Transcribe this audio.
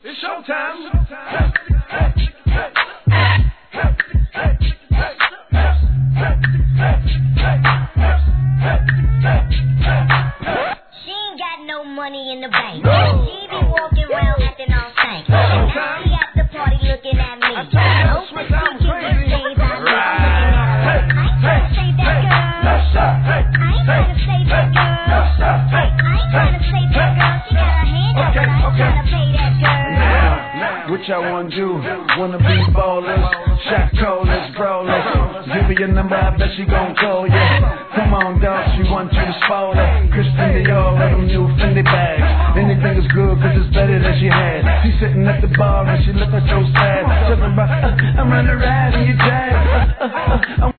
It's showtime. She ain't got no money in the bank. She be walking around acting all stank. She at the party looking at me. I told you, Swiss, I'm crazy. I ain't trying to save that girl. I ain't trying to save that girl. I ain't trying to save that girl. She got her hand up, but I ain't trying to pay that girl. What y'all wanna do? Wanna be ballers, shot callers, brawlers. Give her your number, I bet she gon' call ya. Come on, dog, she want you to spoil her. Christian Dior with them new Fendi bags. Anything is good, cause it's better than she had. She sitting at the bar and she looking so sad. Talking about, I'm running around in your jag.